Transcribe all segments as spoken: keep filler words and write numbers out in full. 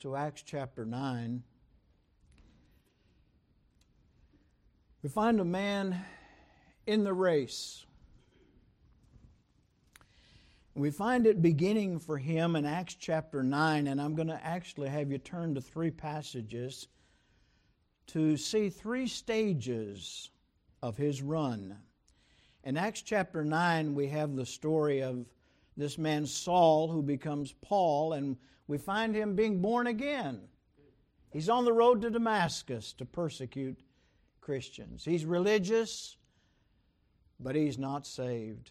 to Acts chapter nine, we find a man in the race. We find it beginning for him in Acts chapter nine, and I'm going to actually have you turn to three passages to see three stages of his run. In Acts chapter nine, we have the story of this man Saul who becomes Paul, and we find him being born again. He's on the road to Damascus to persecute Christians. He's religious, but he's not saved.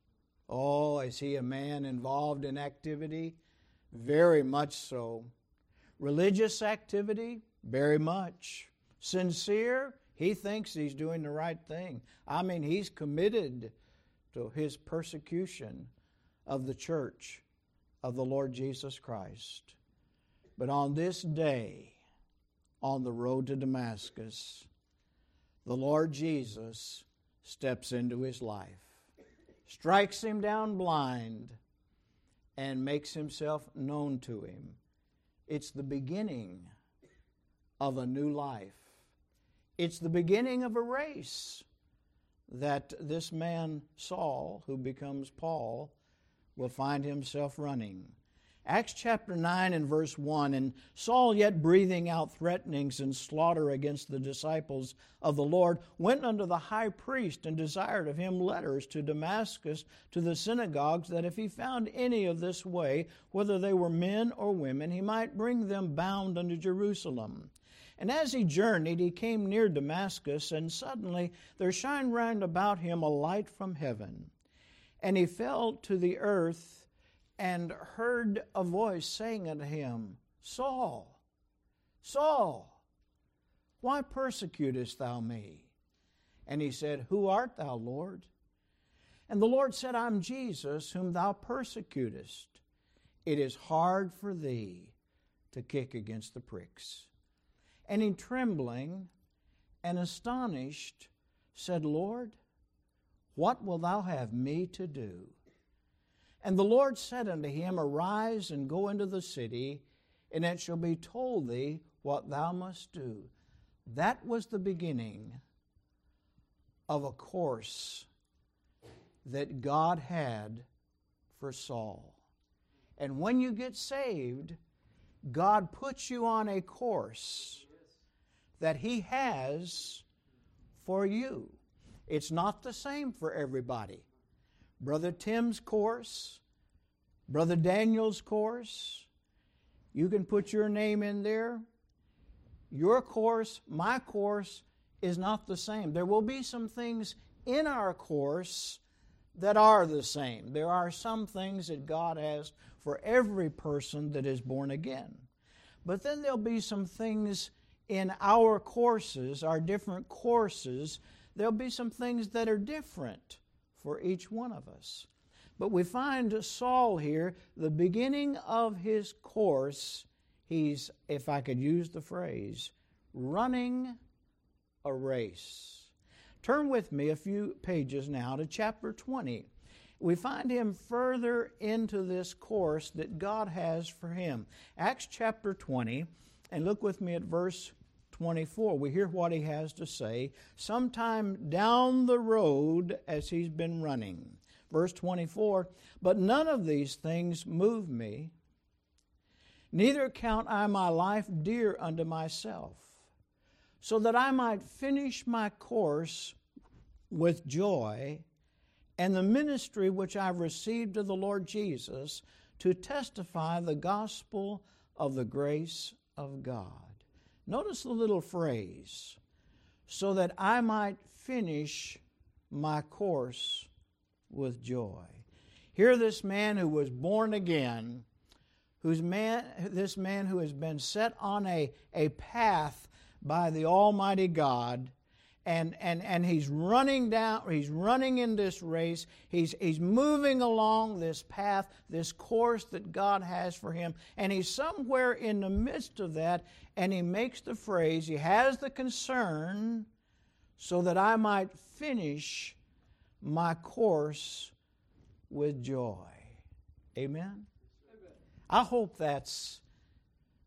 Oh, is he a man involved in activity? Very much so. Religious activity? Very much. Sincere? He thinks he's doing the right thing. I mean, he's committed to his persecution of the church of the Lord Jesus Christ. But on this day, on the road to Damascus, the Lord Jesus steps into his life, strikes him down blind, and makes himself known to him. It's the beginning of a new life. It's the beginning of a race that this man Saul, who becomes Paul, will find himself running. Acts chapter nine and verse one, and Saul, yet breathing out threatenings and slaughter against the disciples of the Lord, went unto the high priest and desired of him letters to Damascus to the synagogues, that if he found any of this way, whether they were men or women, he might bring them bound unto Jerusalem. And as he journeyed, he came near Damascus, and suddenly there shined round about him a light from heaven. And he fell to the earth and heard a voice saying unto him, Saul, Saul, why persecutest thou me? And he said, Who art thou, Lord? And the Lord said, I'm Jesus, whom thou persecutest. It is hard for thee to kick against the pricks. And he, trembling and astonished, said, Lord, what wilt thou have me to do? And the Lord said unto him, Arise and go into the city, and it shall be told thee what thou must do. That was the beginning of a course that God had for Saul. And when you get saved, God puts you on a course that He has for you. It's not the same for everybody. Brother Tim's course, Brother Daniel's course, you can put your name in there. Your course, my course, is not the same. There will be some things in our course that are the same. There are some things that God has for every person that is born again. But then there'll be some things in our courses, our different courses, there'll be some things that are different for each one of us. But we find Saul here, the beginning of his course, he's, if I could use the phrase, running a race. Turn with me a few pages now to chapter twenty. We find him further into this course that God has for him. Acts chapter twenty, and look with me at verse twenty-four. We hear what he has to say sometime down the road as he's been running. Verse twenty-four, But none of these things move me, neither count I my life dear unto myself, so that I might finish my course with joy, and the ministry which I've received of the Lord Jesus, to testify the gospel of the grace of God. Notice the little phrase, so that I might finish my course with joy. Here this man who was born again, who's man, this man who has been set on a, a path by the Almighty God, and, and, and he's running down, he's running in this race, he's, he's moving along this path, this course that God has for him, and he's somewhere in the midst of that, and he makes the phrase, he has the concern, so that I might finish my course with joy. Amen? Amen. I hope that's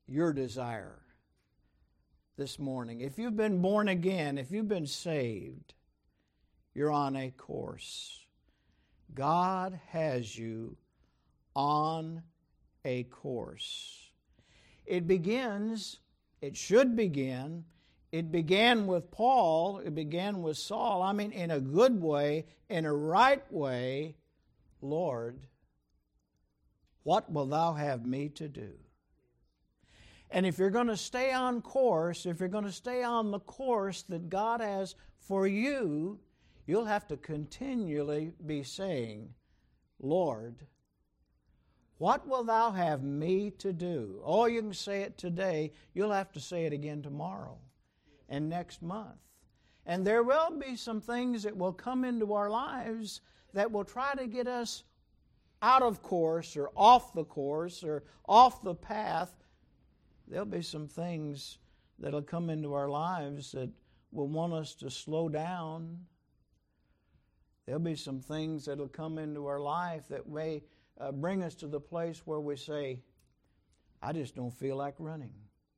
your desire this morning. If you've been born again, if you've been saved, you're on a course. God has you on a course. It begins, it should begin, it began with Paul, it began with Saul. I mean, in a good way, in a right way. Lord, what will thou have me to do? And if you're going to stay on course, if you're going to stay on the course that God has for you, you'll have to continually be saying, Lord, what will thou have me to do? Oh, you can say it today. You'll have to say it again tomorrow and next month. And there will be some things that will come into our lives that will try to get us out of course or off the course or off the path. There'll be some things that will come into our lives that will want us to slow down. There'll be some things that will come into our life that may uh, bring us to the place where we say, I just don't feel like running.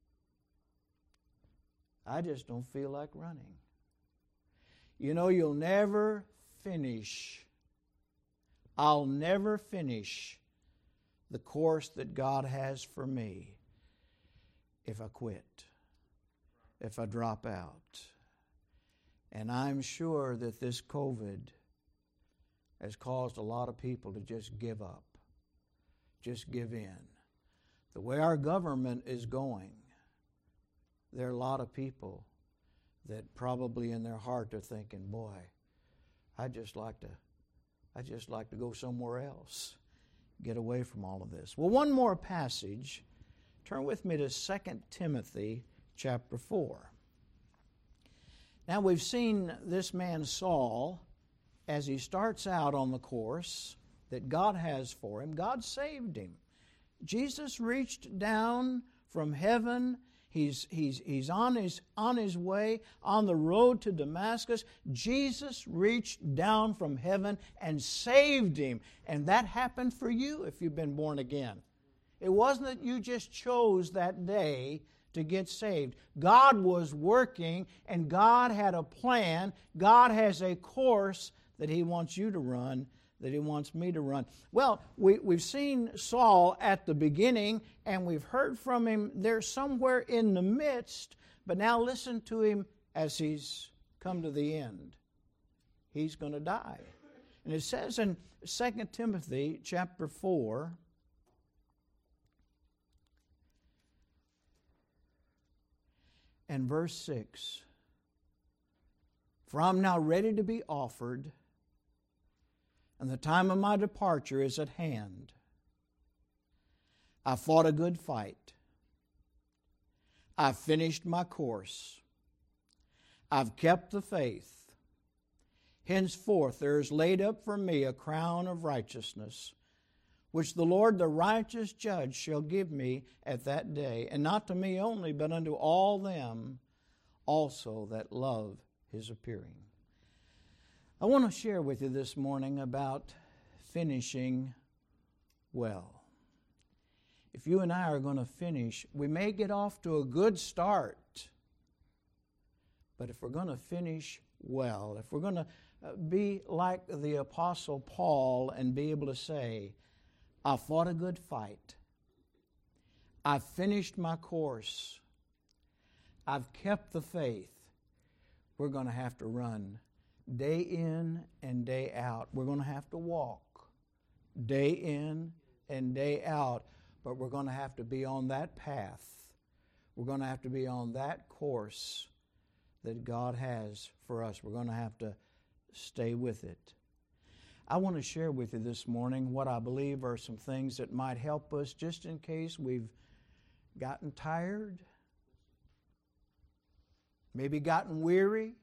I just don't feel like running. You know, you'll never finish. I'll never finish the course that God has for me if I quit, if I drop out. And I'm sure that this COVID has caused a lot of people to just give up, just give in. The way our government is going, there are a lot of people that probably in their heart are thinking, boy, I'd just like to, I'd just like to go somewhere else, get away from all of this. Well, one more passage. Turn with me to Second Timothy chapter four. Now we've seen this man Saul as he starts out on the course that God has for him. God saved him. Jesus reached down from heaven. He's, he's, he's on his, on his way, on the road to Damascus. Jesus reached down from heaven and saved him. And that happened for you if you've been born again. It wasn't that you just chose that day to get saved. God was working, and God had a plan. God has a course that He wants you to run, that He wants me to run. Well, we, we've seen Saul at the beginning, and we've heard from him there somewhere in the midst, but now listen to him as he's come to the end. He's going to die. And it says in Second Timothy chapter four, and verse six, for I'm now ready to be offered, and the time of my departure is at hand. I fought a good fight. I've finished my course. I've kept the faith. Henceforth there is laid up for me a crown of righteousness, which the Lord the righteous judge shall give me at that day, and not to me only, but unto all them also that love His appearing. I want to share with you this morning about finishing well. If you and I are going to finish, we may get off to a good start, but if we're going to finish well, if we're going to be like the Apostle Paul and be able to say, I fought a good fight. I've finished my course. I've kept the faith. We're going to have to run day in and day out. We're going to have to walk day in and day out, but we're going to have to be on that path. We're going to have to be on that course that God has for us. We're going to have to stay with it. I want to share with you this morning what I believe are some things that might help us just in case we've gotten tired, maybe gotten weary,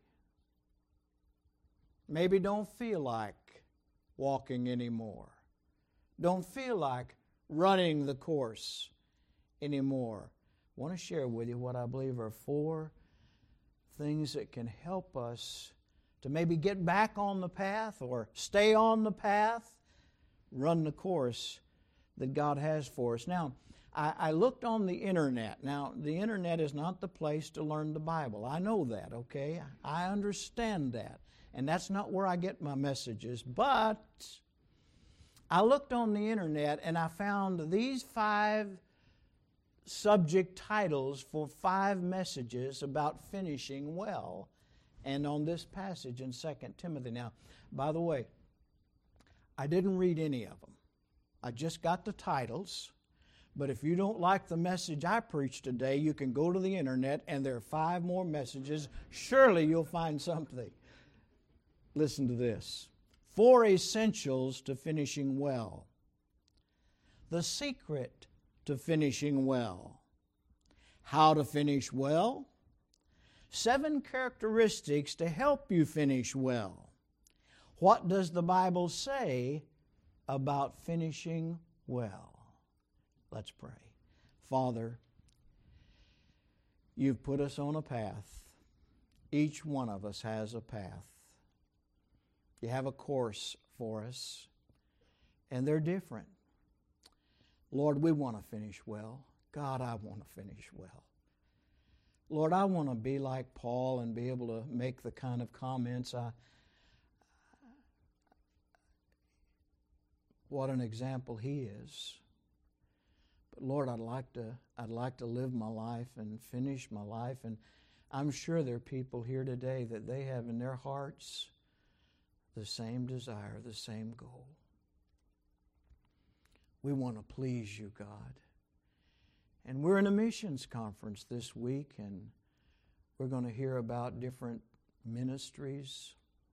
maybe don't feel like walking anymore, don't feel like running the course anymore. I want to share with you what I believe are four things that can help us to maybe get back on the path or stay on the path, run the course that God has for us. Now, I, I looked on the internet. Now, the internet is not the place to learn the Bible. I know that, okay? I understand that. And that's not where I get my messages. But I looked on the internet and I found these five subject titles for five messages about finishing well, and on this passage in Second Timothy. Now, by the way, I didn't read any of them. I just got the titles. But if you don't like the message I preached today, you can go to the internet and there are five more messages. Surely you'll find something. Listen to this. Four essentials to finishing well. The secret to finishing well. How to finish well. Seven characteristics to help you finish well. What does the Bible say about finishing well? Let's pray. Father, you've put us on a path. Each one of us has a path. You have a course for us, and they're different. Lord, we want to finish well. God, I want to finish well. Lord, I want to be like Paul and be able to make the kind of comments I... What an example he is. But Lord, I'd like to I'd like to live my life and finish my life. And I'm sure there are people here today that they have in their hearts the same desire, the same goal. We want to please you, God. And we're in a missions conference this week, and we're going to hear about different ministries.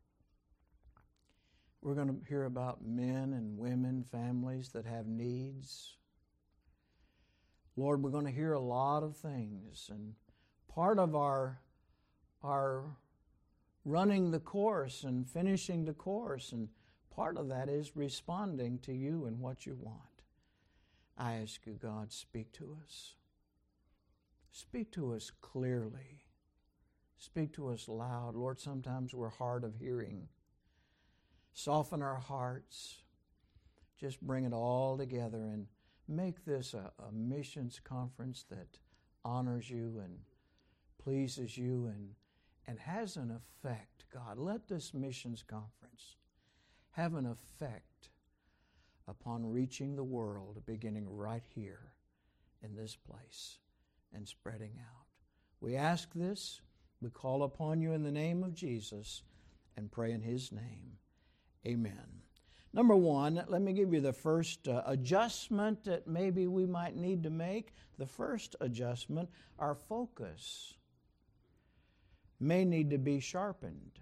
We're going to hear about men and women, families that have needs. Lord, we're going to hear a lot of things, and part of our, our running the course and finishing the course, and part of that is responding to you and what you want. I ask you, God, speak to us. Speak to us clearly. Speak to us loud. Lord, sometimes we're hard of hearing. Soften our hearts. Just bring it all together and make this a, a missions conference that honors you and pleases you and, and has an effect. God, let this missions conference have an effect upon reaching the world, beginning right here in this place and spreading out. We ask this, we call upon you in the name of Jesus and pray in his name. Amen. Number one, let me give you the first uh, adjustment that maybe we might need to make. The first adjustment, our focus may need to be sharpened.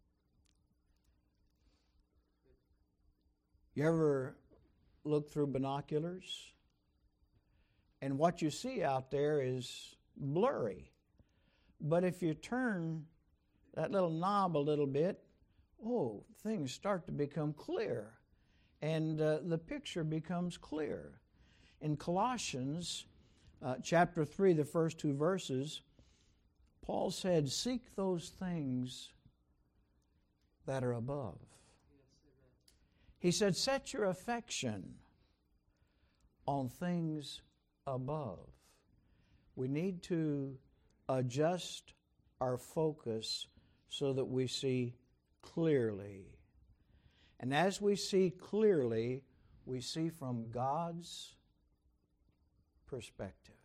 You ever look through binoculars and what you see out there is blurry? But if you turn that little knob a little bit, oh, things start to become clear. And uh, the picture becomes clear. In Colossians uh, chapter three, the first two verses, Paul said, seek those things that are above. He said, set your affection on things above. We need to adjust our focus so that we see clearly. And as we see clearly, we see from God's perspective.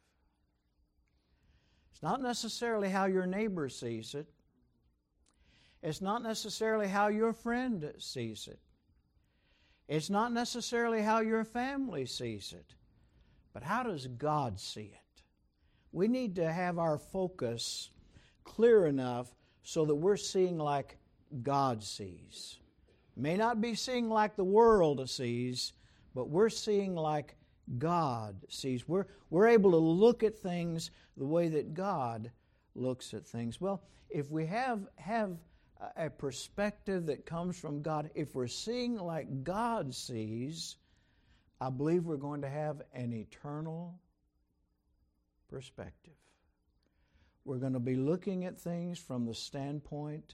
It's not necessarily how your neighbor sees it. It's not necessarily how your friend sees it. It's not necessarily how your family sees it. But how does God see it? We need to have our focus clear enough so that we're seeing like God sees. May not be seeing like the world sees, but we're seeing like God sees. We're, we're able to look at things the way that God looks at things. Well, if we have, have a perspective that comes from God, if we're seeing like God sees, I believe we're going to have an eternal perspective. We're going to be looking at things from the standpoint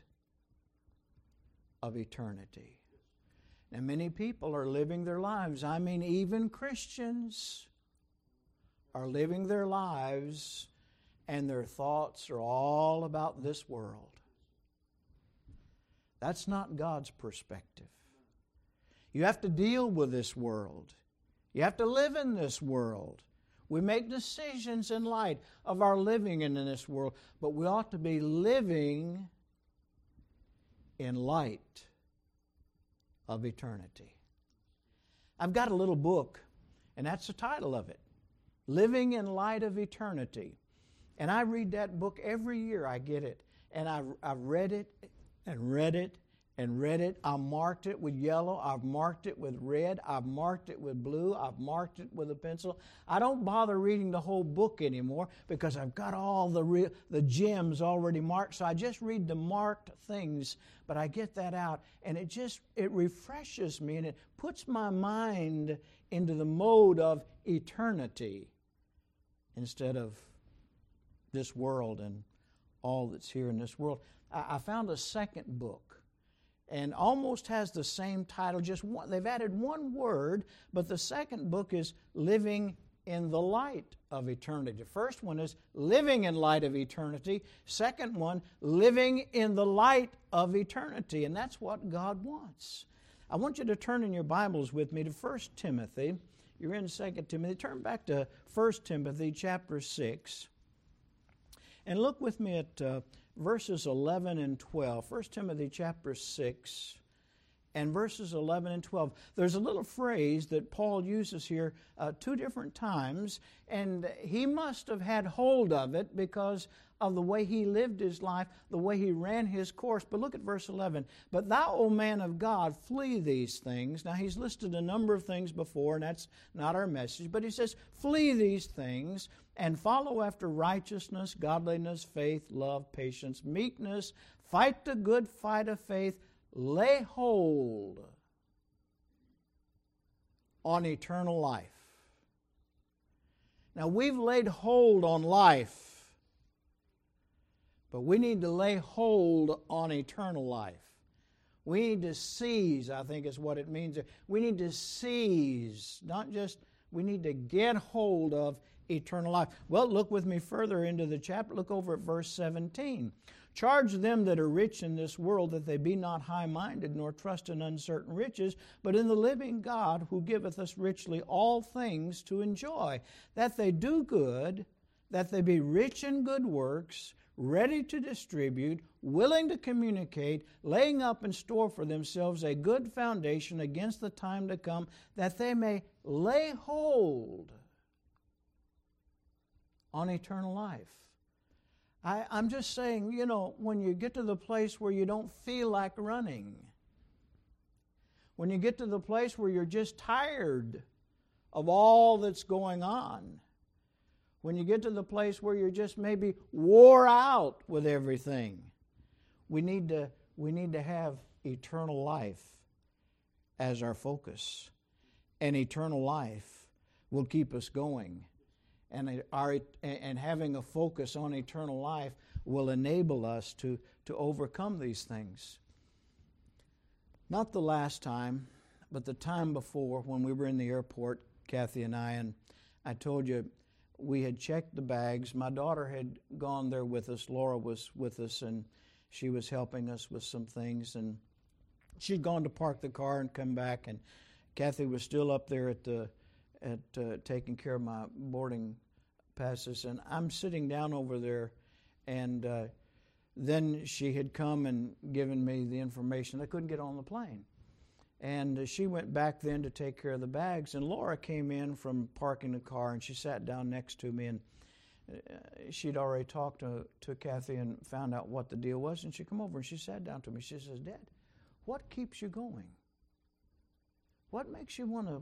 of eternity. And many people are living their lives. I mean, even Christians are living their lives and their thoughts are all about this world. That's not God's perspective. You have to deal with this world. You have to live in this world. We make decisions in light of our living in this world, but we ought to be living in light of eternity. I've got a little book, and that's the title of it, Living in Light of Eternity. And I read that book every year. I get it. And I've, I've read it and read it and read it. I marked it with yellow. I've marked it with red. I've marked it with blue. I've marked it with a pencil. I don't bother reading the whole book anymore because I've got all the re- the gems already marked. So I just read the marked things, but I get that out, and it just it refreshes me, and it puts my mind into the mode of eternity instead of this world and all that's here in this world. I, I found a second book. And almost has the same title, just one, they've added one word, but the second book is Living in the Light of Eternity. The first one is Living in Light of Eternity. Second one, Living in the Light of Eternity. And that's what God wants. I want you to turn in your Bibles with me to First Timothy. You're in Second Timothy. Turn back to First Timothy chapter six. And look with me at Uh, verses eleven and twelve. First Timothy chapter six and verses eleven and twelve. There's a little phrase that Paul uses here uh, two different times, and he must have had hold of it because of the way he lived his life, the way he ran his course. But look at verse eleven. But thou, O man of God, flee these things. Now he's listed a number of things before, and that's not our message, but he says, flee these things, and follow after righteousness, godliness, faith, love, patience, meekness. Fight the good fight of faith. Lay hold on eternal life. Now, we've laid hold on life, but we need to lay hold on eternal life. We need to seize, I think is what it means. We need to seize, not just, we need to get hold of eternal life. Well, look with me further into the chapter. Look over at verse seventeen. Charge them that are rich in this world that they be not high-minded, nor trust in uncertain riches, but in the living God who giveth us richly all things to enjoy, that they do good, that they be rich in good works, ready to distribute, willing to communicate, laying up in store for themselves a good foundation against the time to come, that they may lay hold on eternal life. I, I'm just saying, you know, when you get to the place where you don't feel like running, when you get to the place where you're just tired of all that's going on, when you get to the place where you're just maybe wore out with everything, we need to, we need to have eternal life as our focus. And eternal life will keep us going. And, our, and having a focus on eternal life will enable us to, to overcome these things. Not the last time, but the time before when we were in the airport, Kathy and I, and I told you we had checked the bags. My daughter had gone there with us. Laura was with us, and she was helping us with some things. And she'd gone to park the car and come back, and Kathy was still up there at the at uh, taking care of my boarding passes, and I'm sitting down over there, and uh, then she had come and given me the information. I couldn't get on the plane, and uh, she went back then to take care of the bags, and Laura came in from parking the car, and she sat down next to me, and uh, she'd already talked to, to Kathy and found out what the deal was, and she come over and she sat down to me. She says, Dad, what keeps you going? What makes you want to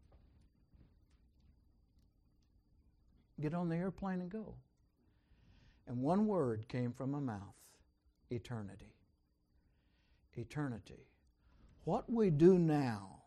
get on the airplane and go? And one word came from my mouth: eternity. Eternity. What we do now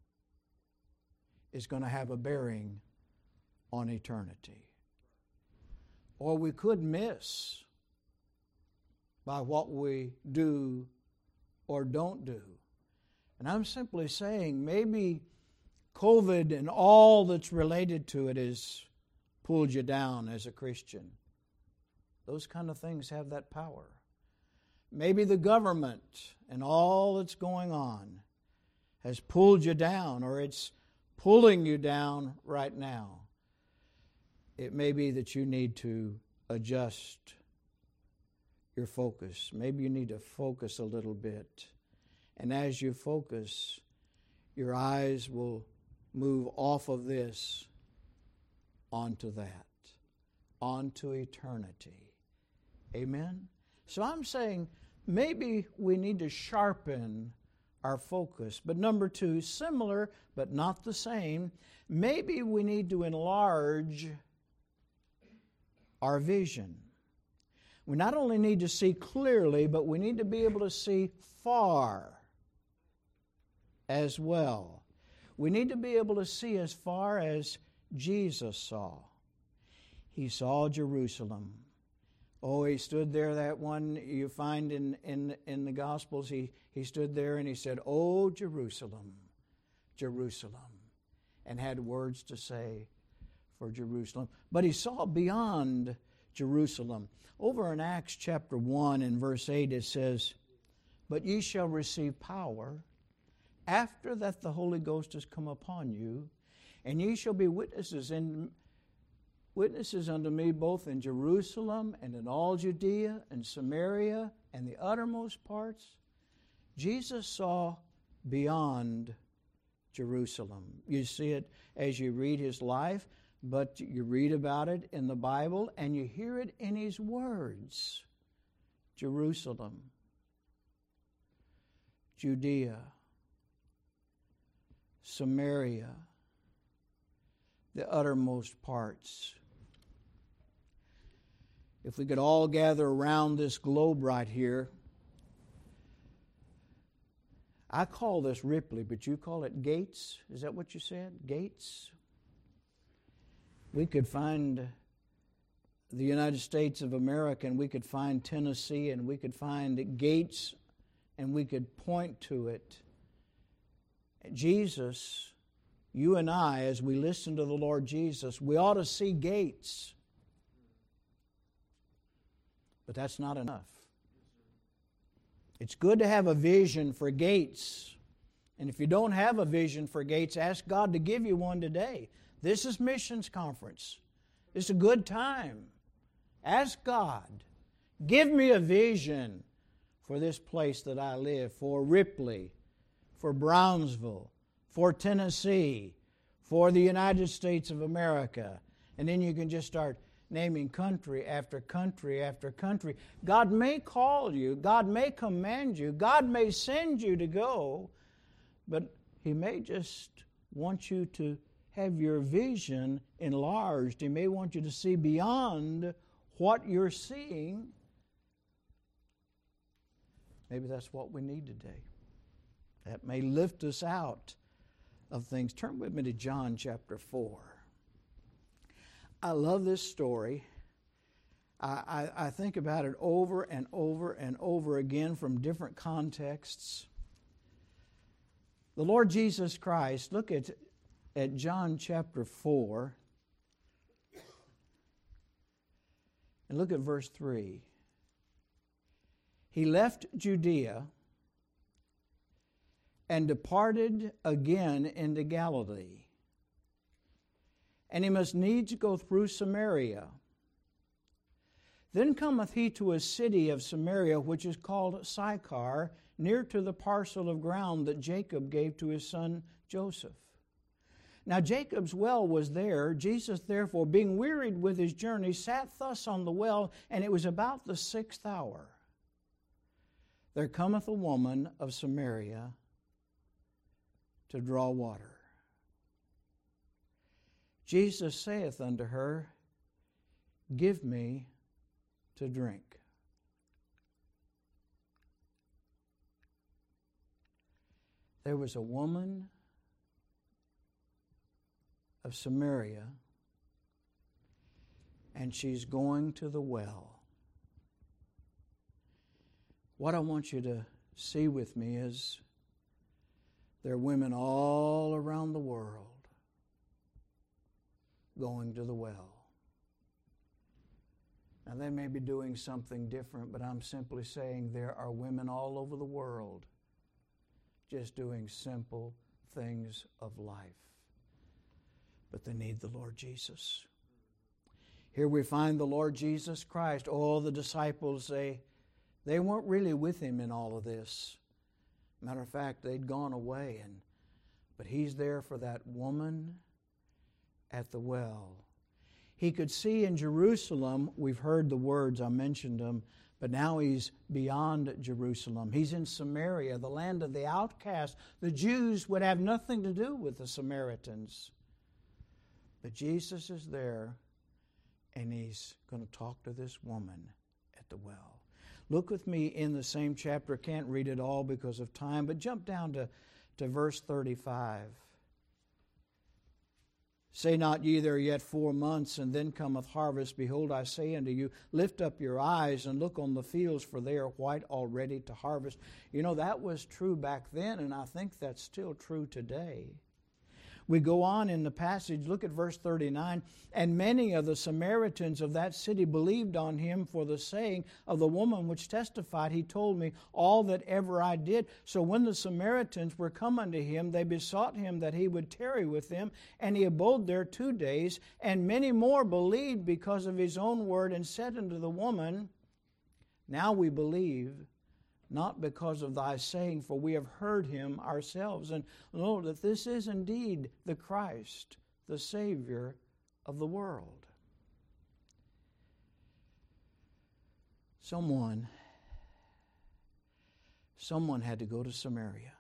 is going to have a bearing on eternity. Or we could miss by what we do or don't do. And I'm simply saying maybe COVID and all that's related to it is pulled you down as a Christian. Those kind of things have that power. Maybe the government and all that's going on has pulled you down, or it's pulling you down right now. It may be that you need to adjust your focus. Maybe you need to focus a little bit. And as you focus, your eyes will move off of this onto that, onto eternity. Amen? So I'm saying maybe we need to sharpen our focus. But number two, similar but not the same, maybe we need to enlarge our vision. We not only need to see clearly, but we need to be able to see far as well. We need to be able to see as far as Jesus saw. He saw Jerusalem. Oh, he stood there, that one you find in, in, in the Gospels. He, he stood there and he said, "Oh, Jerusalem, Jerusalem," and had words to say for Jerusalem. But he saw beyond Jerusalem. Over in Acts chapter one and verse eight it says, "But ye shall receive power after that the Holy Ghost has come upon you, and ye shall be witnesses in witnesses unto me both in Jerusalem and in all Judea and Samaria and the uttermost parts." Jesus saw beyond Jerusalem. You see it as you read his life, but you read about it in the Bible and you hear it in his words. Jerusalem, Judea, Samaria, the uttermost parts. If we could all gather around this globe right here, I call this Ripley, but you call it Gates? Is that what you said? Gates? We could find the United States of America, and we could find Tennessee, and we could find Gates, and we could point to it. Jesus, you and I, as we listen to the Lord Jesus, we ought to see gates. But that's not enough. It's good to have a vision for gates. And if you don't have a vision for gates, ask God to give you one today. This is missions conference. It's a good time. Ask God, give me a vision for this place that I live, for Ripley, for Brownsville, for Tennessee, for the United States of America. And then you can just start naming country after country after country. God may call you, God may command you, God may send you to go, but He may just want you to have your vision enlarged. He may want you to see beyond what you're seeing. Maybe that's what we need today. That may lift us out of things. Turn with me to John chapter four. I love this story. I, I, I think about it over and over and over again from different contexts. The Lord Jesus Christ, look at, at John chapter four, and look at verse three. He left Judea and departed again into Galilee. And he must needs go through Samaria. Then cometh he to a city of Samaria, which is called Sychar, near to the parcel of ground that Jacob gave to his son Joseph. Now Jacob's well was there. Jesus, therefore, being wearied with his journey, sat thus on the well, and it was about the sixth hour. There cometh a woman of Samaria to draw water. Jesus saith unto her, Give me to drink. There was a woman of Samaria, and she's going to the well. What I want you to see with me is there are women all around the world going to the well. Now, they may be doing something different, but I'm simply saying there are women all over the world just doing simple things of life. But they need the Lord Jesus. Here we find the Lord Jesus Christ. All the disciples, they, they weren't really with Him in all of this. Matter of fact, they'd gone away, and but He's there for that woman at the well. He could see in Jerusalem, we've heard the words, I mentioned them, but now He's beyond Jerusalem. He's in Samaria, the land of the outcast. The Jews would have nothing to do with the Samaritans. But Jesus is there, and He's going to talk to this woman at the well. Look with me in the same chapter. Can't read it all because of time, but jump down to, to verse thirty-five. Say not ye, there are yet four months, and then cometh harvest. Behold, I say unto you, lift up your eyes and look on the fields, for they are white already to harvest. You know, that was true back then, and I think that's still true today. We go on in the passage, look at verse thirty-nine. And many of the Samaritans of that city believed on Him for the saying of the woman which testified, He told me all that ever I did. So when the Samaritans were come unto Him, they besought Him that He would tarry with them. And He abode there two days. And many more believed because of His own word, and said unto the woman, Now we believe, not because of thy saying, for we have heard Him ourselves, and know that this is indeed the Christ, the Savior of the world. Someone, someone had to go to Samaria.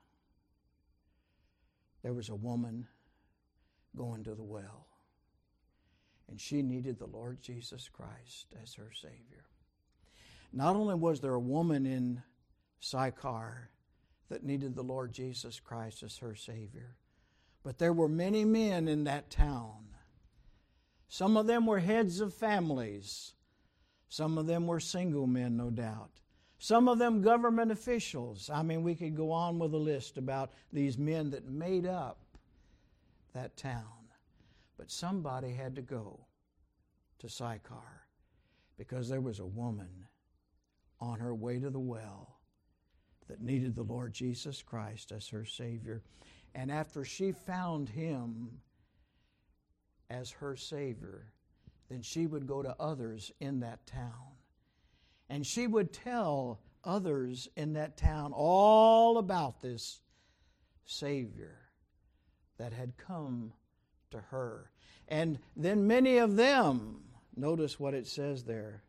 There was a woman going to the well, and she needed the Lord Jesus Christ as her Savior. Not only was there a woman in Sychar that needed the Lord Jesus Christ as her Savior, but there were many men in that town. Some of them were heads of families. Some of them were single men, no doubt. Some of them government officials. I mean, we could go on with a list about these men that made up that town. But somebody had to go to Sychar because there was a woman on her way to the well that needed the Lord Jesus Christ as her Savior. And after she found Him as her Savior, then she would go to others in that town. And she would tell others in that town all about this Savior that had come to her. And then many of them, notice what it says there,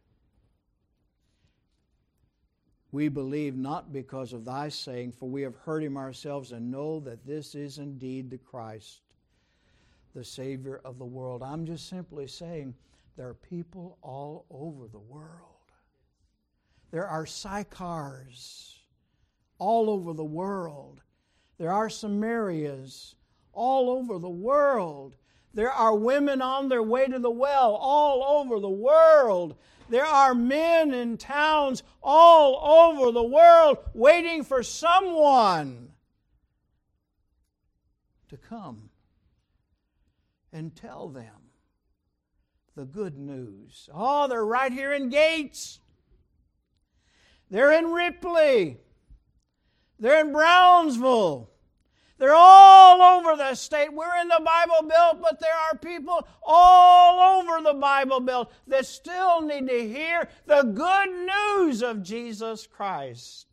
we believe not because of thy saying, for we have heard Him ourselves and know that this is indeed the Christ, the Savior of the world. I'm just simply saying there are people all over the world. There are Sychars all over the world. There are Samarias all over the world. There are women on their way to the well all over the world. There are men in towns all over the world waiting for someone to come and tell them the good news. Oh, they're right here in Gates. They're in Ripley. They're in Brownsville. They're all over the state. We're in the Bible Belt, but there are people all over the Bible Belt that still need to hear the good news of Jesus Christ.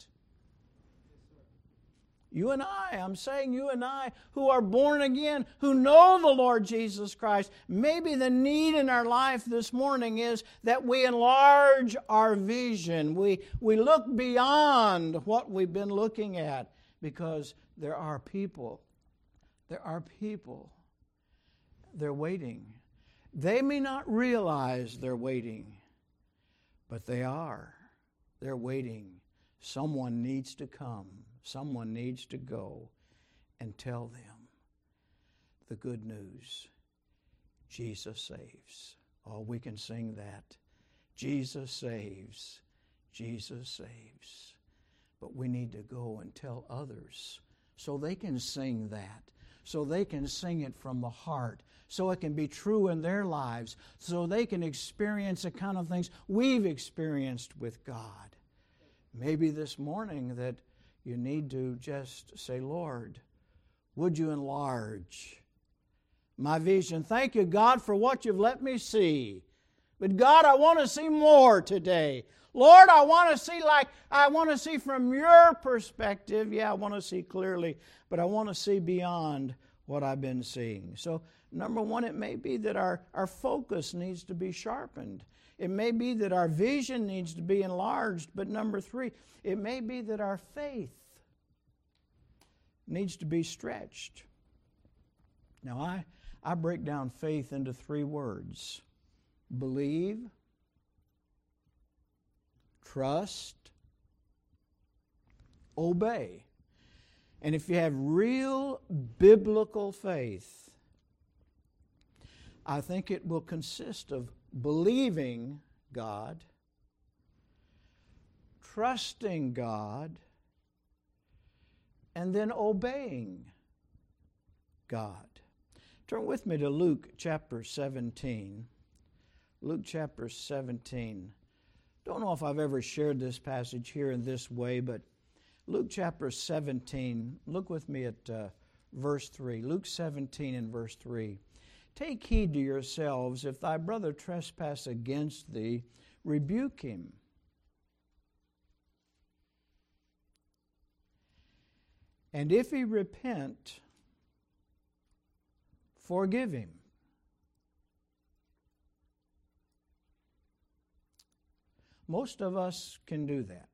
You and I, I'm saying you and I, who are born again, who know the Lord Jesus Christ, maybe the need in our life this morning is that we enlarge our vision. We, we look beyond what we've been looking at, because there are people, there are people, they're waiting. They may not realize they're waiting, but they are. They're waiting. Someone needs to come. Someone needs to go and tell them the good news. Jesus saves. Oh, we can sing that. Jesus saves. Jesus saves. But we need to go and tell others so they can sing that, so they can sing it from the heart, so it can be true in their lives, so they can experience the kind of things we've experienced with God. Maybe this morning that you need to just say, Lord, would you enlarge my vision? Thank you, God, for what you've let me see. But God, I want to see more today. Lord, I want to see like, I want to see from your perspective. Yeah, I want to see clearly, but I want to see beyond what I've been seeing. So, number one, it may be that our, our focus needs to be sharpened. It may be that our vision needs to be enlarged. But number three, it may be that our faith needs to be stretched. Now, I, I break down faith into three words: believe, trust, obey. And if you have real biblical faith, I think it will consist of believing God, trusting God, and then obeying God. Turn with me to Luke chapter seventeen. Luke chapter seventeen. Don't know if I've ever shared this passage here in this way, but Luke chapter seventeen, look with me at uh, verse three. Luke seventeen and verse three. Take heed to yourselves, if thy brother trespass against thee, rebuke him. And if he repent, forgive him. Most of us can do that.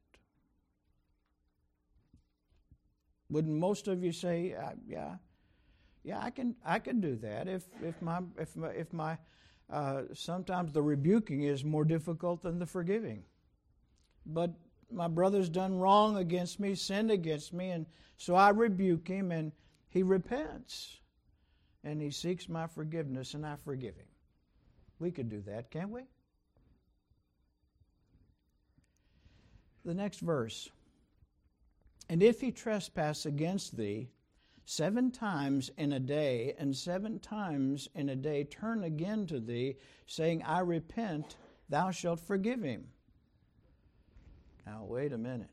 Wouldn't most of you say, uh, yeah, yeah, I can, I can do that. If if my if my, if my uh, sometimes the rebuking is more difficult than the forgiving. But my brother's done wrong against me, sinned against me, and so I rebuke him, and he repents, and he seeks my forgiveness, and I forgive him. We could do that, can't we? The next verse. And if he trespass against thee seven times in a day, and seven times in a day turn again to thee, saying, I repent, thou shalt forgive him. Now, wait a minute.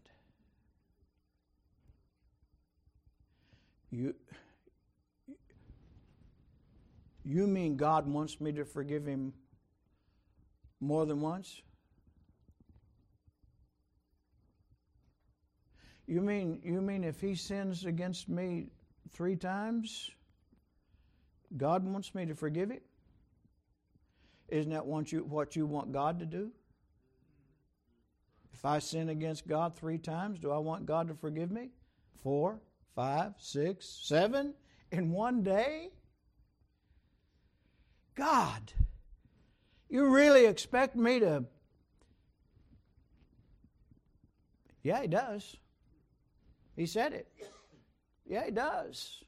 You, you mean God wants me to forgive him more than once? You mean you mean if he sins against me three times, God wants me to forgive him? Isn't that what you, what you want God to do? If I sin against God three times, do I want God to forgive me? Four, five, six, seven in one day? God, you really expect me to... Yeah, he does. He said it. Yeah, he does.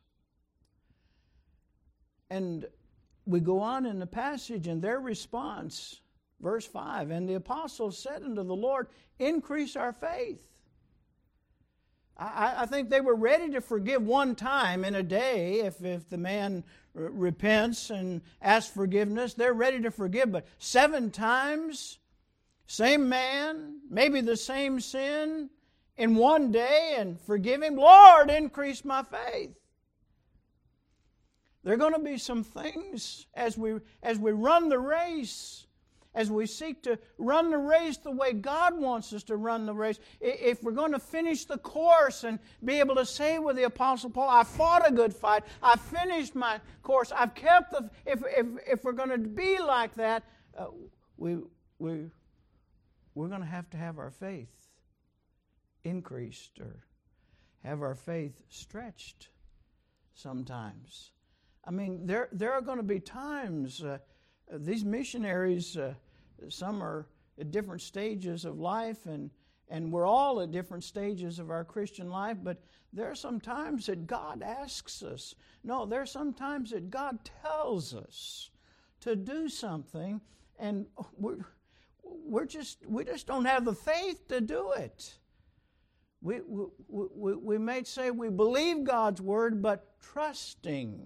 And we go on in the passage, and their response, verse five, and the apostles said unto the Lord, increase our faith. I, I think they were ready to forgive one time in a day. If, if the man r- repents and asks forgiveness, they're ready to forgive. But seven times, same man, maybe the same sin, in one day, and forgive him. Lord, increase my faith. There are going to be some things as we as we run the race, as we seek to run the race the way God wants us to run the race. If we're going to finish the course and be able to say with the Apostle Paul, I fought a good fight, I finished my course, I've kept the... If, if, if we're going to be like that, uh, we, we, we're going to have to have our faith increased or have our faith stretched sometimes. I mean, there there are going to be times, uh, these missionaries, uh, some are at different stages of life, and, and we're all at different stages of our Christian life, but there are some times that God asks us. No, there are some times that God tells us to do something, and we're, we're just we just don't have the faith to do it. We, we, we, we may say we believe God's Word, but trusting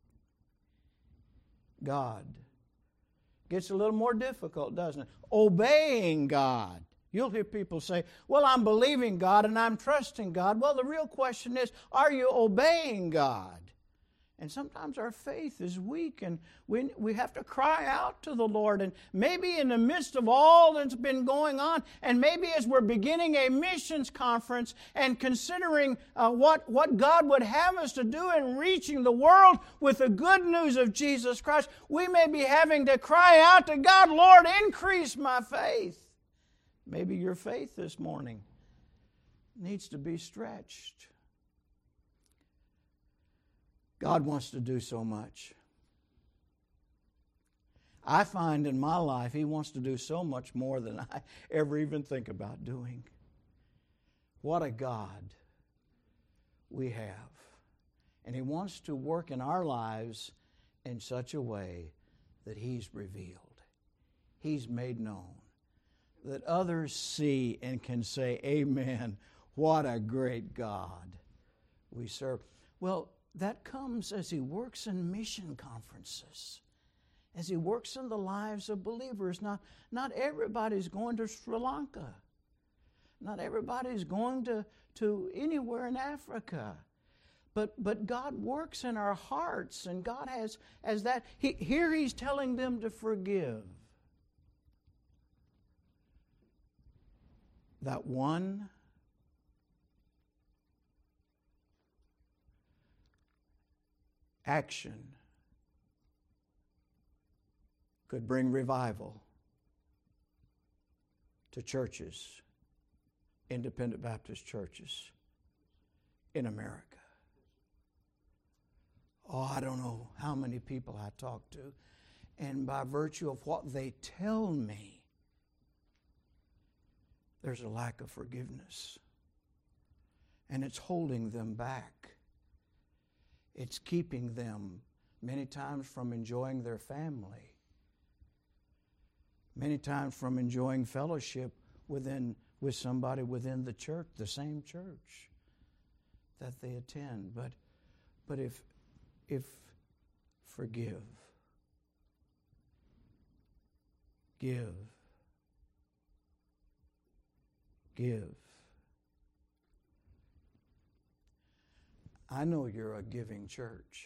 God gets a little more difficult, doesn't it? Obeying God. You'll hear people say, well, I'm believing God and I'm trusting God. Well, the real question is, are you obeying God? And sometimes our faith is weak, and we, we have to cry out to the Lord. And maybe in the midst of all that's been going on, and maybe as we're beginning a missions conference and considering uh, what, what God would have us to do in reaching the world with the good news of Jesus Christ, we may be having to cry out to God, Lord, increase my faith. Maybe your faith this morning needs to be stretched. God wants to do so much. I find in my life He wants to do so much more than I ever even think about doing. What a God we have. And He wants to work in our lives in such a way that He's revealed. He's made known. That others see and can say, amen, what a great God we serve. Well, that comes as He works in mission conferences, as He works in the lives of believers. Not, not everybody's going to Sri Lanka. Not everybody's going to, to anywhere in Africa. But, but God works in our hearts, and God has as that. He, here He's telling them to forgive. That one action could bring revival to churches, independent Baptist churches in America. Oh, I don't know how many people I talk to, and by virtue of what they tell me, there's a lack of forgiveness. And it's holding them back. It's keeping them many times from enjoying their family. Many times from enjoying fellowship within with somebody within the church, the same church that they attend. But but if if forgive, give, give. I know you're a giving church.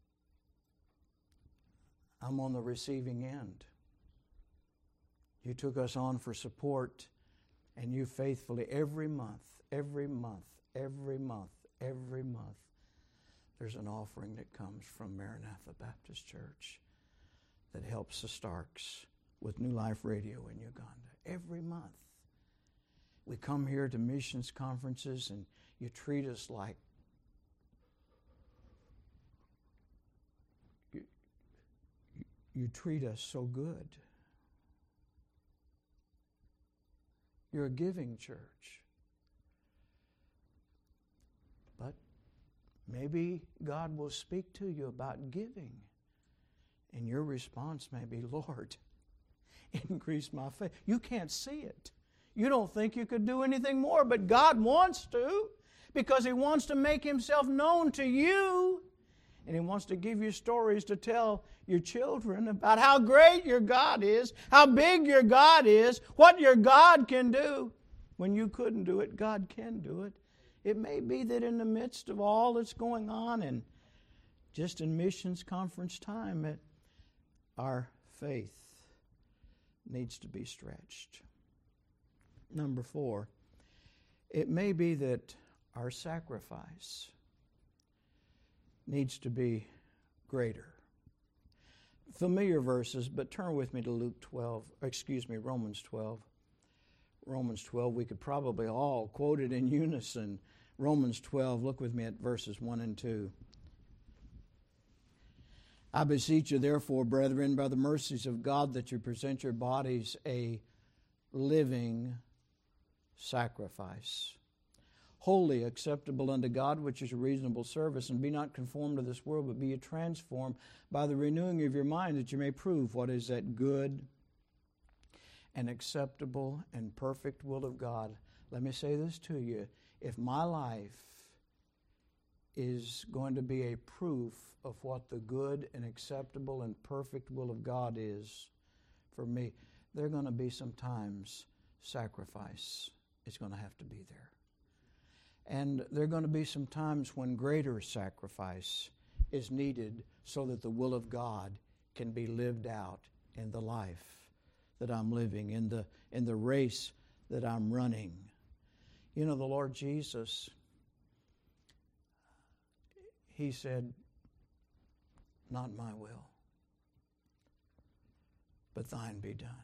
I'm on the receiving end. You took us on for support, and you faithfully, every month, every month, every month, every month, there's an offering that comes from Maranatha Baptist Church that helps the Starks with New Life Radio in Uganda. Every month. We come here to missions conferences, and you treat us like you, you, you treat us so good. You're a giving church. But maybe God will speak to you about giving, and your response may be, Lord, increase my faith. You can't see it. You don't think you could do anything more, but God wants to, because He wants to make Himself known to you, and He wants to give you stories to tell your children about how great your God is, how big your God is, what your God can do. When you couldn't do it, God can do it. It may be that in the midst of all that's going on, and just in missions conference time, it, our faith needs to be stretched. Number four, it may be that our sacrifice needs to be greater. Familiar verses, but turn with me to Luke twelve, excuse me, Romans twelve. Romans twelve, we could probably all quote it in unison. Romans twelve, look with me at verses one and two. I beseech you, therefore, brethren, by the mercies of God, that you present your bodies a living sacrifice, holy, acceptable unto God, which is a reasonable service. And be not conformed to this world, but be ye transformed by the renewing of your mind, that you may prove what is that good and acceptable and perfect will of God. Let me say this to you. If my life is going to be a proof of what the good and acceptable and perfect will of God is for me, there are going to be some times sacrifice is going to have to be there. And there are going to be some times when greater sacrifice is needed so that the will of God can be lived out in the life that I'm living, in the in the race that I'm running. You know, the Lord Jesus, He said, not my will, but thine be done.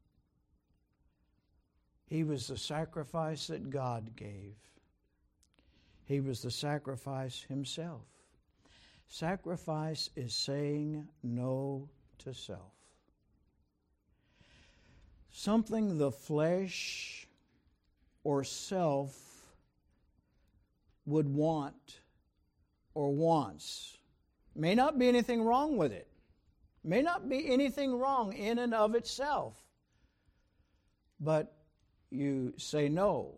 He was the sacrifice that God gave. He was the sacrifice Himself. Sacrifice is saying no to self. Something the flesh or self would want or wants. May not be anything wrong with it. May not be anything wrong in and of itself. But you say no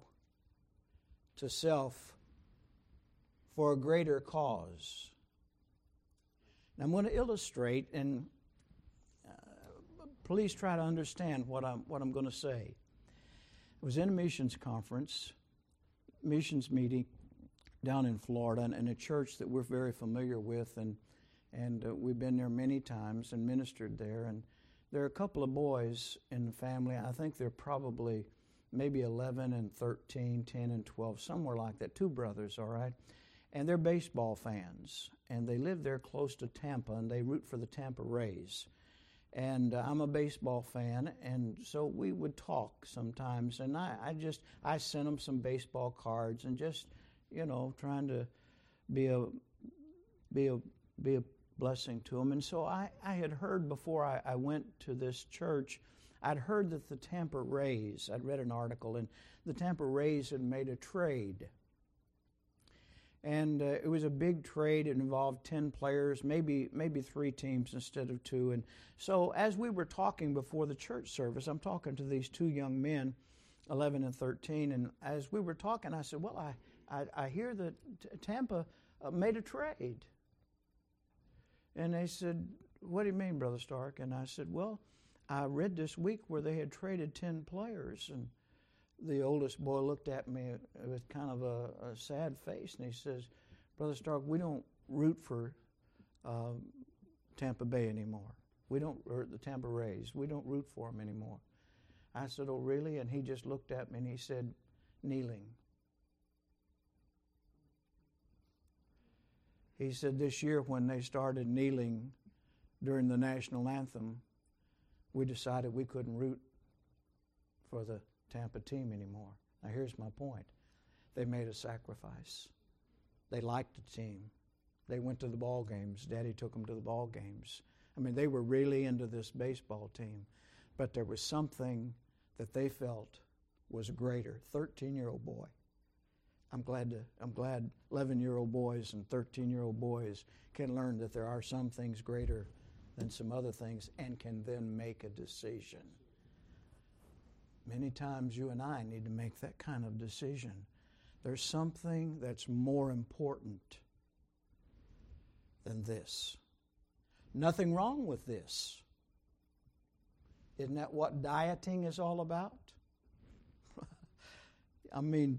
to self for a greater cause. And I'm going to illustrate, and uh, please try to understand what I'm what I'm going to say. I was in a missions conference, missions meeting down in Florida, and in a church that we're very familiar with, and and uh, we've been there many times and ministered there. And there are a couple of boys in the family. I think they're probably maybe eleven and thirteen, ten and twelve, somewhere like that. Two brothers, all right? And they're baseball fans, and they live there close to Tampa, and they root for the Tampa Rays. And uh, I'm a baseball fan, and so we would talk sometimes, and I, I just, I sent them some baseball cards and just, you know, trying to be a, be a, be a blessing to them. And so I, I had heard before I, I went to this church, I'd heard that the Tampa Rays, I'd read an article, and the Tampa Rays had made a trade. And uh, it was a big trade. It involved ten players, maybe maybe three teams instead of two. And so as we were talking before the church service, I'm talking to these two young men, eleven and thirteen, and as we were talking, I said, well, I, I, I hear that T- Tampa uh, made a trade. And they said, what do you mean, Brother Stark? And I said, well, I read this week where they had traded ten players, and the oldest boy looked at me with kind of a, a sad face, and he says, Brother Stark, we don't root for uh, Tampa Bay anymore. We don't, or the Tampa Rays. We don't root for them anymore. I said, oh, really? And he just looked at me and he said, kneeling. He said this year when they started kneeling during the national anthem, we decided we couldn't root for the Tampa team anymore. Now here's my point. They made a sacrifice. They liked the team. They went to the ball games. Daddy took them to the ball games. I mean, they were really into this baseball team. But there was something that they felt was greater. thirteen-year-old boy. I'm glad to, I'm glad eleven-year-old boys and thirteen-year-old boys can learn that there are some things greater than some other things and can then make a decision. Many times you and I need to make that kind of decision. There's something that's more important than this. Nothing wrong with this. Isn't that what dieting is all about? I mean,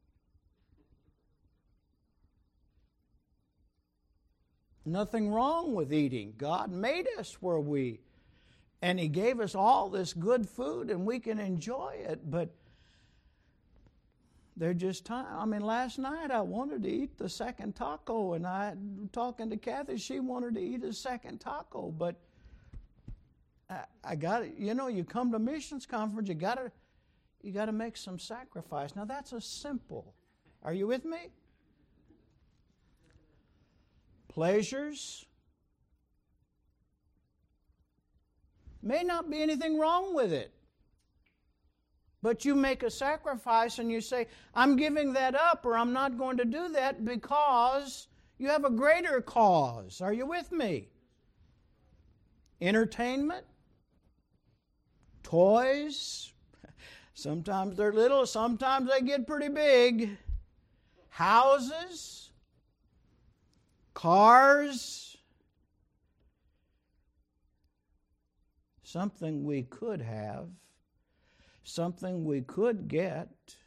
nothing wrong with eating. God made us where we And He gave us all this good food, and we can enjoy it, but they're just time. I mean, last night I wanted to eat the second taco, and I, talking to Kathy, she wanted to eat a second taco, but I, I got it. You know, you come to missions conference, you got to, you got to make some sacrifice. Now that's a simple. Are you with me? Pleasures. May not be anything wrong with it. But you make a sacrifice and you say, I'm giving that up, or I'm not going to do that because you have a greater cause. Are you with me? Entertainment, toys. Sometimes they're little, sometimes they get pretty big. Houses, cars, something we could have, something we could get.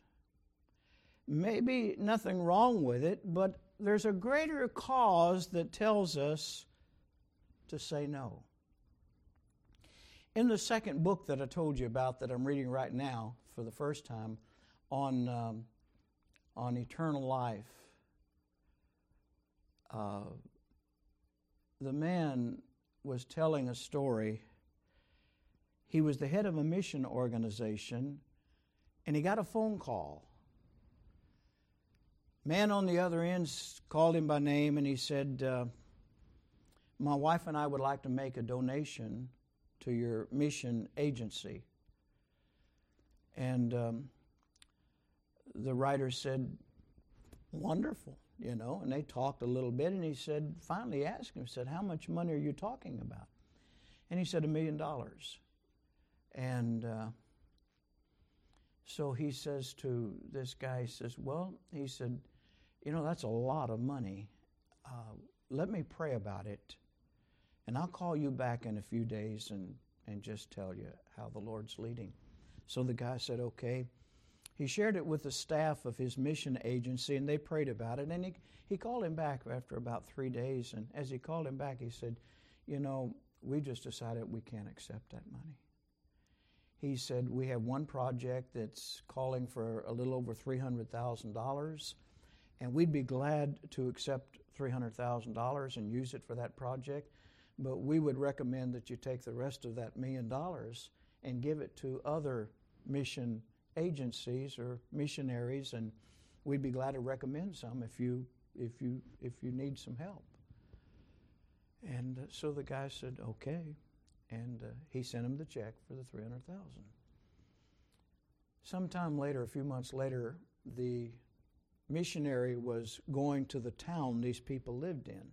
Maybe nothing wrong with it, but there's a greater cause that tells us to say no. In the second book that I told you about that I'm reading right now for the first time on, um, on eternal life, uh, the man was telling a story. He was the head of a mission organization, and he got a phone call. Man on the other end called him by name, and he said, uh, my wife and I would like to make a donation to your mission agency. And um, the writer said, wonderful, you know, and they talked a little bit, and he said, finally asked him, said, how much money are you talking about? And he said, a million dollars. And uh, so he says to this guy, he says, well, he said, you know, that's a lot of money. Uh, let me pray about it, and I'll call you back in a few days and, and just tell you how the Lord's leading. So the guy said, okay. He shared it with the staff of his mission agency, and they prayed about it. And he, he called him back after about three days, and as he called him back, he said, you know, we just decided we can't accept that money. He said, we have one project that's calling for a little over three hundred thousand dollars, and we'd be glad to accept three hundred thousand dollars and use it for that project, but we would recommend that you take the rest of that million dollars and give it to other mission agencies or missionaries, and we'd be glad to recommend some if you if you if you need some help. And uh, so the guy said, okay. And uh, he sent him the check for the three hundred thousand dollars. Sometime later, a few months later, the missionary was going to the town these people lived in.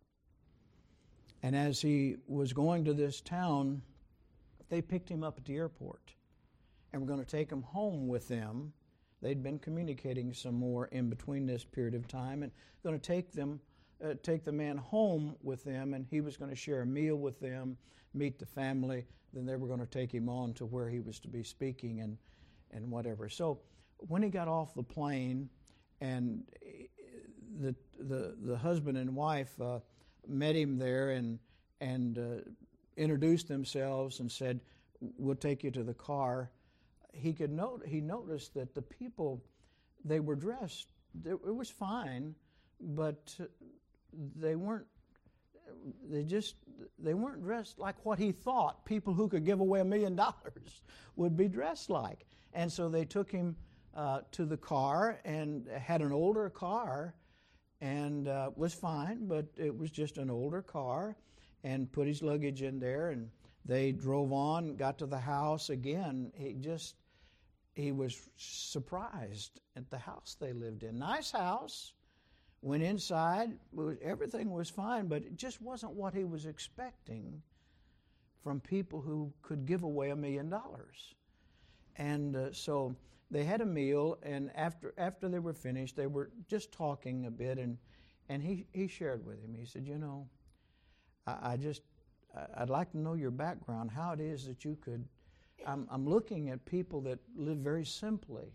And as he was going to this town, they picked him up at the airport and were going to take him home with them. They'd been communicating some more in between this period of time, and going to take them, uh, take the man home with them, and he was going to share a meal with them, meet the family, then they were going to take him on to where he was to be speaking and, and whatever. So when he got off the plane, and the the, the husband and wife uh, met him there and, and uh, introduced themselves and said, we'll take you to the car, he could note, he noticed that the people, they were dressed, it was fine, but they weren't, they just, they weren't dressed like what he thought people who could give away a million dollars would be dressed like. And so they took him uh, to the car, and had an older car, and uh, was fine, but it was just an older car, and put his luggage in there, and they drove on, got to the house again. He just, he was surprised at the house they lived in. Nice house. Went inside, everything was fine, but it just wasn't what he was expecting from people who could give away a million dollars. And uh, so they had a meal, and after after they were finished, they were just talking a bit, and, and he, he shared with him. He said, you know, I, I just, I'd like to know your background, how it is that you could, I'm, I'm looking at people that live very simply,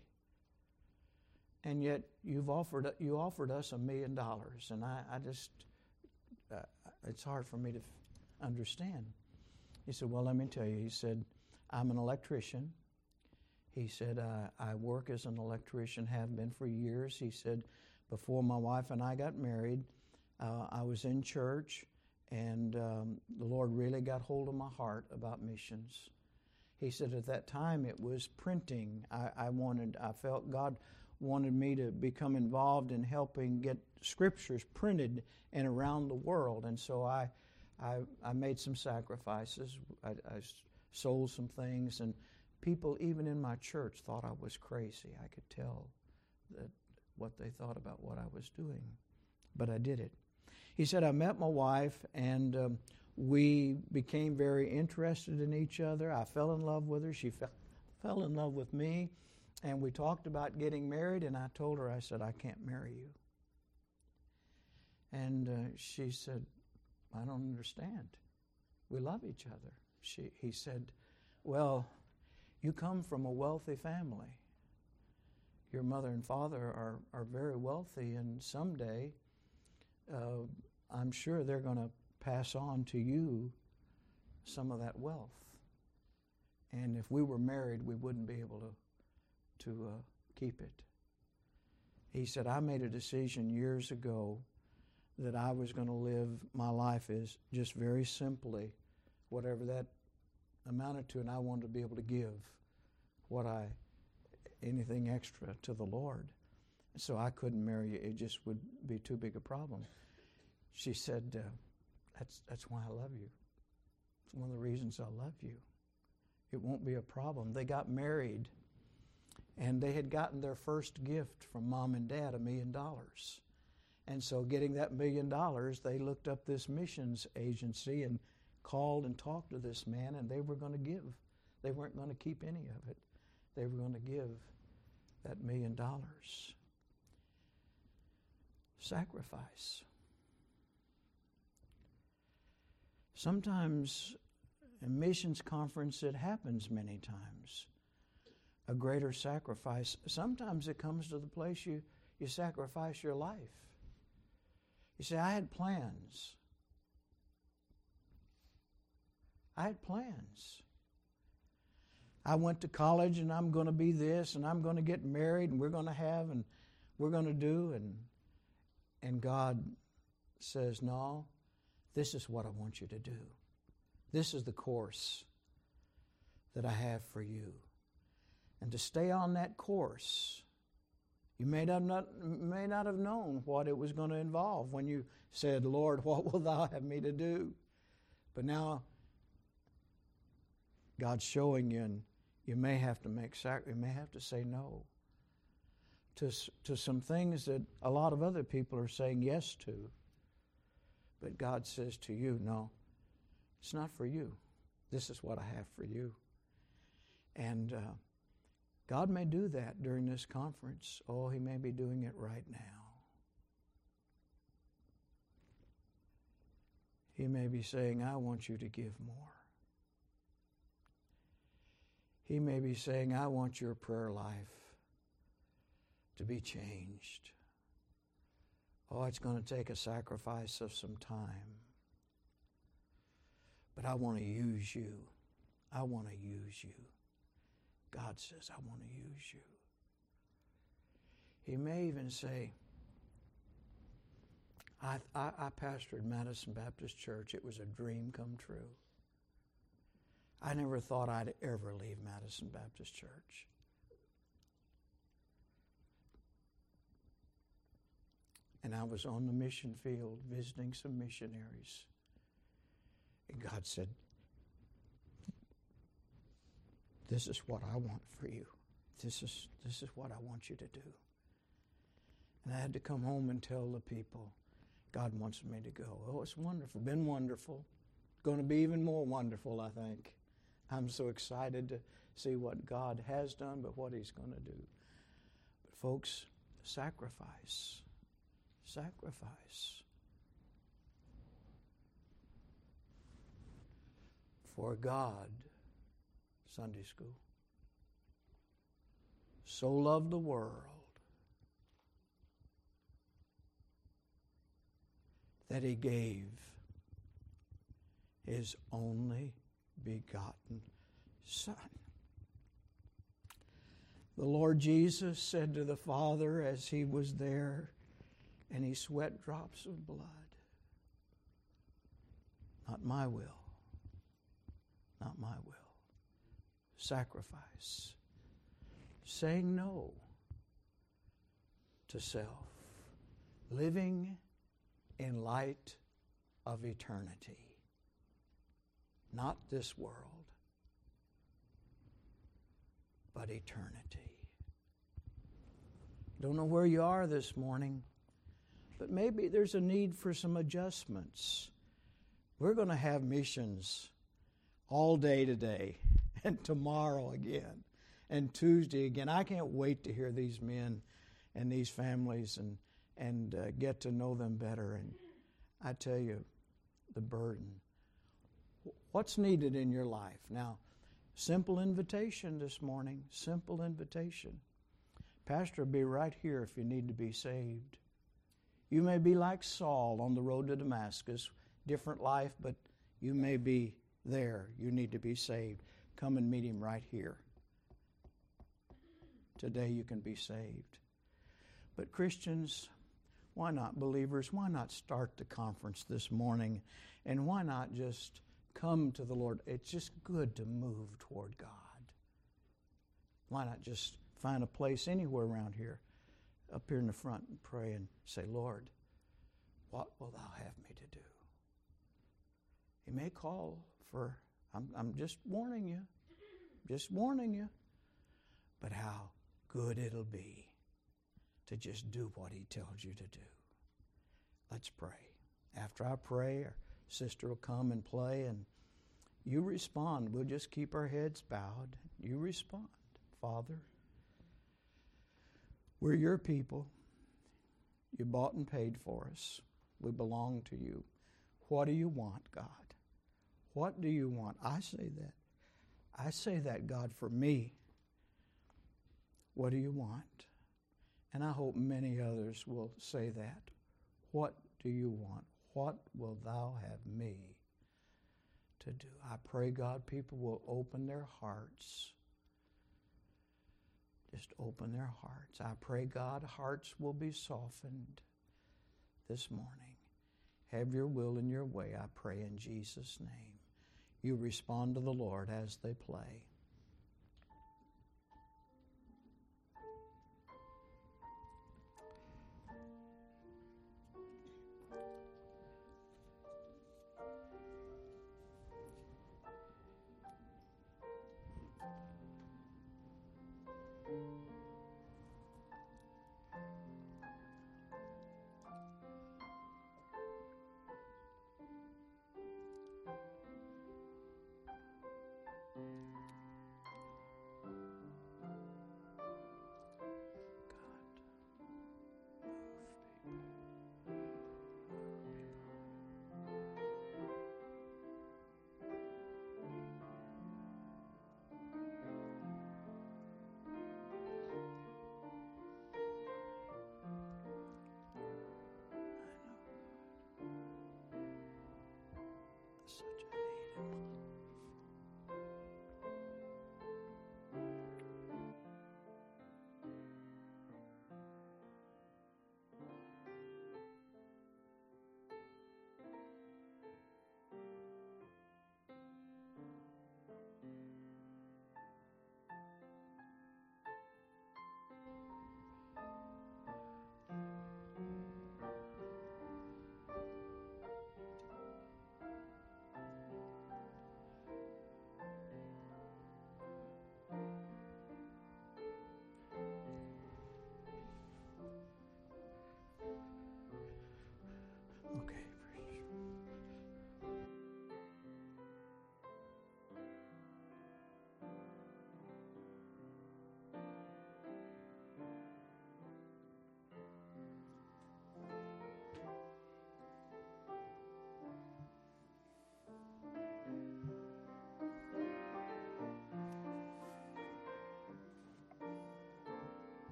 and yet you've offered you offered us a million dollars, and I, I just uh, it's hard for me to f- understand. He said, well, let me tell you. He said, I'm an electrician. He said, I, I work as an electrician, have been for years. He said, before my wife and I got married, uh, I was in church, and um, the Lord really got hold of my heart about missions. He said, at that time it was printing. I, I wanted, I felt God wanted me to become involved in helping get scriptures printed and around the world. And so I I, I made some sacrifices. I, I sold some things, and people even in my church thought I was crazy. I could tell that what they thought about what I was doing. But I did it. He said, I met my wife, and um, we became very interested in each other. I fell in love with her. She fell, fell in love with me. And we talked about getting married, and I told her, I said, I can't marry you. And uh, she said, I don't understand. We love each other. She, he said, well, you come from a wealthy family. Your mother and father are, are very wealthy, and someday uh, I'm sure they're going to pass on to you some of that wealth. And if we were married, we wouldn't be able to to uh, keep it. He said, I made a decision years ago that I was going to live my life as just very simply, whatever that amounted to, and I wanted to be able to give what I, anything extra to the Lord. So I couldn't marry you. It just would be too big a problem. She said, uh, that's, that's why I love you. It's one of the reasons I love you. It won't be a problem. They got married, and they had gotten their first gift from mom and dad, a million dollars. And so getting that million dollars, they looked up this missions agency and called and talked to this man, and they were going to give. They weren't going to keep any of it. They were going to give that million dollars. Sacrifice. Sometimes in missions conference, it happens many times. A greater sacrifice. Sometimes it comes to the place you, you sacrifice your life. You say, I had plans. I had plans. I went to college and I'm going to be this and I'm going to get married and we're going to have and we're going to do. And, and God says, no, this is what I want you to do. This is the course that I have for you. And to stay on that course, you may not, not, may not have known what it was going to involve when you said, Lord, what will thou have me to do? But now God's showing you, and you may have to make sac- you may have to say no to, to some things that a lot of other people are saying yes to. But God says to you, no, it's not for you. This is what I have for you. And uh, God may do that during this conference. Oh, He may be doing it right now. He may be saying, I want you to give more. He may be saying, I want your prayer life to be changed. Oh, it's going to take a sacrifice of some time. But I want to use you. I want to use you. God says, I want to use you. He may even say, I, I, I pastored Madison Baptist Church. It was a dream come true. I never thought I'd ever leave Madison Baptist Church. And I was on the mission field visiting some missionaries. And God said, this is what I want for you. This is, this is what I want you to do. And I had to come home and tell the people, God wants me to go. Oh, it's wonderful. Been wonderful. Going to be even more wonderful, I think. I'm so excited to see what God has done, but what He's going to do. But folks, sacrifice. Sacrifice. For God, Sunday school, so loved the world that He gave His only begotten Son. The Lord Jesus said to the Father as He was there and He sweat drops of blood, not my will, not my will. Sacrifice. Saying no to self. Living in light of eternity. Not this world, but eternity. Don't know where you are this morning, but maybe there's a need for some adjustments. We're going to have missions all day today and tomorrow again and Tuesday again. I can't wait to hear these men and these families and, and uh, get to know them better. And I tell you, the burden. What's needed in your life? Now, simple invitation this morning, simple invitation. Pastor will be right here if you need to be saved. You may be like Saul on the road to Damascus, different life, but you may be there. You need to be saved. Come and meet him right here. Today you can be saved. But Christians, why not, believers, why not start the conference this morning, and why not just come to the Lord? It's just good to move toward God. Why not just find a place anywhere around here, up here in the front, and pray and say, Lord, what will thou have me to do? He may call for, I'm, I'm just warning you, just warning you, but how good it'll be to just do what he tells you to do. Let's pray. After I pray, our sister will come and play, and you respond. We'll just keep our heads bowed. You respond. Father, we're your people. You bought and paid for us. We belong to you. What do you want, God? What do you want? I say that. I say that, God, for me. What do you want? And I hope many others will say that. What do you want? What will thou have me to do? I pray, God, people will open their hearts. Just open their hearts. I pray, God, hearts will be softened this morning. Have your will and your way, I pray in Jesus' name. You respond to the Lord as they play. Such a need in my life. Okay.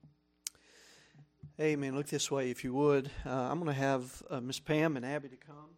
Amen. Look this way, if you would. Uh, I'm going to have uh, Miss Pam and Abby to come.